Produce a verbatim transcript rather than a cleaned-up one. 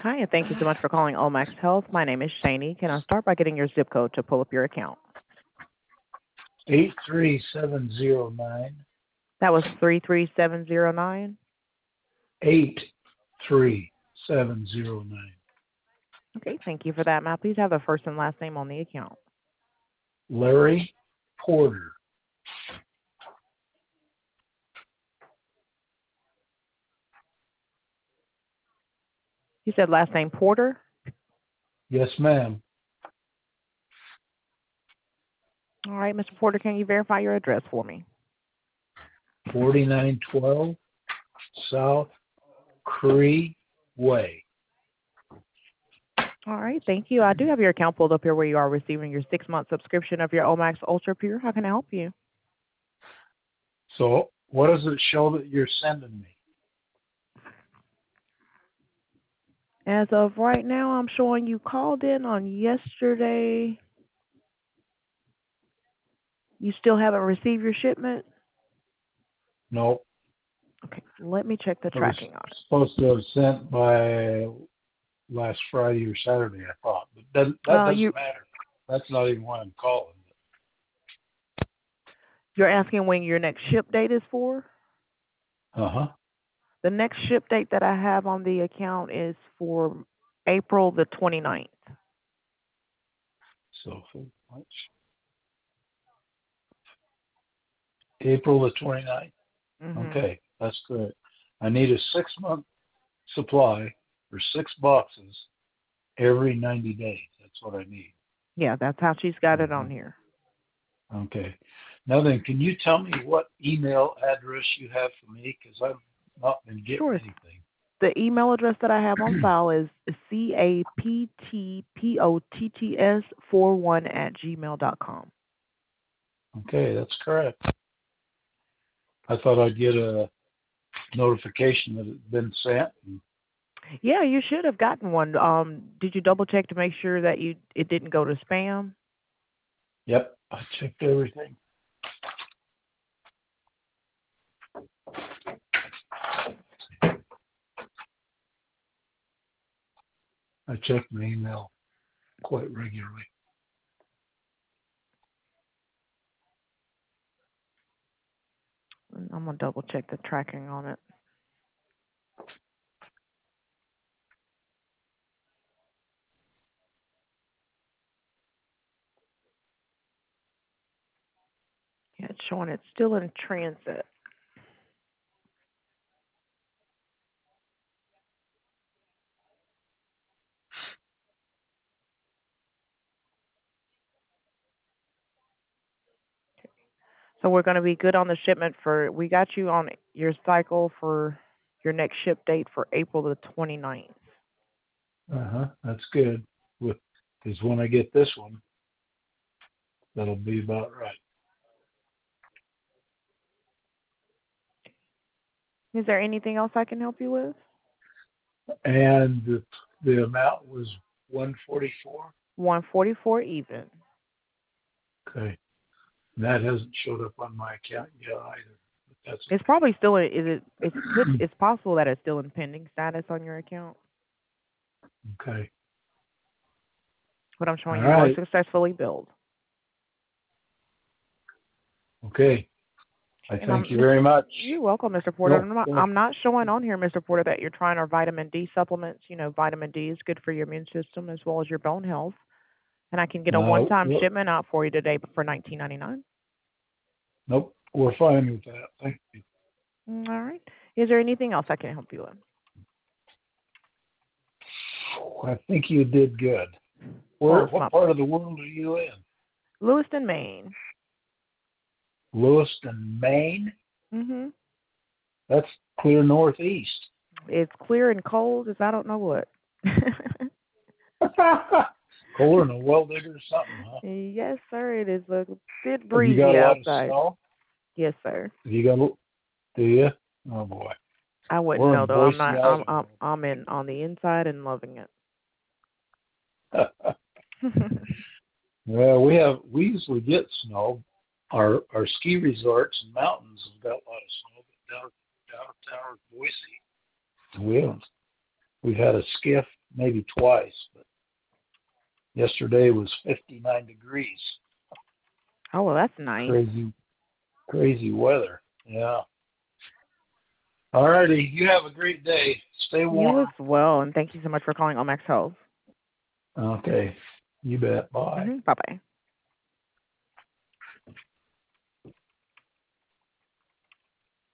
Hi, and thank you so much for calling Omax Health. My name is Shani. Can I start by getting your zip code to pull up your account? eight three seven zero nine. That was three three seven zero nine. eight three seven zero nine. Okay, thank you for that. Now, please have the first and last name on the account. Larry Porter. You said last name Porter? Yes, ma'am. All right, Mister Porter, can you verify your address for me? forty-nine twelve South Cree Way. All right, thank you. I do have your account pulled up here where you are receiving your six-month subscription of your Omax Ultra Pure. How can I help you? So what does it show that you're sending me? As of right now, I'm showing you called in on yesterday. You still haven't received your shipment? No. Okay, let me check the It was tracking on it. supposed to have sent by last Friday or Saturday, I thought. But doesn't, that Uh, doesn't you, matter. That's not even why I'm calling. you're asking when your next ship date is for? Uh-huh. The next ship date that I have on the account is for April the twenty-ninth. So for March. April the twenty-ninth. Mm-hmm. Okay, that's good. I need a six-month supply for six boxes every ninety days. That's what I need. Yeah, that's how she's got it on Mm-hmm. here. Okay. Now then, can you tell me what email address you have for me? Because I've not been getting Sure. anything. The email address that I have on file is C A P T P O T T S four one at gmail dot com. Okay, that's correct. I thought I'd get a notification that it had been sent. And, Yeah, you should have gotten one. Um, did you double check to make sure that you it didn't go to spam? yep, I checked everything. I check my email quite regularly. I'm gonna double check the tracking on it. Yeah, it's showing it's still in transit. So we're going to be good on the shipment for, we got you on your cycle for your next ship date for April the twenty-ninth. Uh-huh, that's good. Because when I get this one, that'll be about right. Is there anything else I can help you with? And the, the amount was one forty-four. one forty-four even. Okay. That hasn't showed up on my account yet either. But that's It's probably still, is it, it's could, it's possible that it's still in pending status on your account. okay. But I'm showing All you are right. successfully billed. Okay. I And thank you I'm, very much. you're welcome, Mister Porter. No, I'm not, no. I'm not showing on here, Mister Porter, that you're trying our vitamin D supplements. You know, vitamin D is good for your immune system as well as your bone health. And I can get a Uh, one-time well, shipment out for you today for nineteen ninety-nine. nope. We're fine with that. Thank you. All right. Is there anything else I can help you with? I think you did good. Well, Where? it's What my part of the world are you in? Lewiston, Maine. Lewiston, Maine? Mhm. That's clear northeast. It's clear and cold as I don't know what. Colder than a well digger or something, huh? Yes, sir. It is a bit Have you got breezy a lot of outside. snow? Yes, sir. Have you got a, do you? Oh, boy. I wouldn't We're know in though. I'm Boise, not. I'm. I'm. Idaho. I'm in on the inside and loving it. Well, we have, we usually get snow. Our our ski resorts and mountains have got a lot of snow, but down downtown Boise, we haven't. We've had a skiff maybe twice, but yesterday was fifty-nine degrees. Oh, well, that's nice. Crazy, crazy weather. Yeah. All righty. You have a great day. Stay warm. You as well, and thank you so much for calling Omax Health. Okay. You bet. Bye. Mm-hmm. Bye-bye.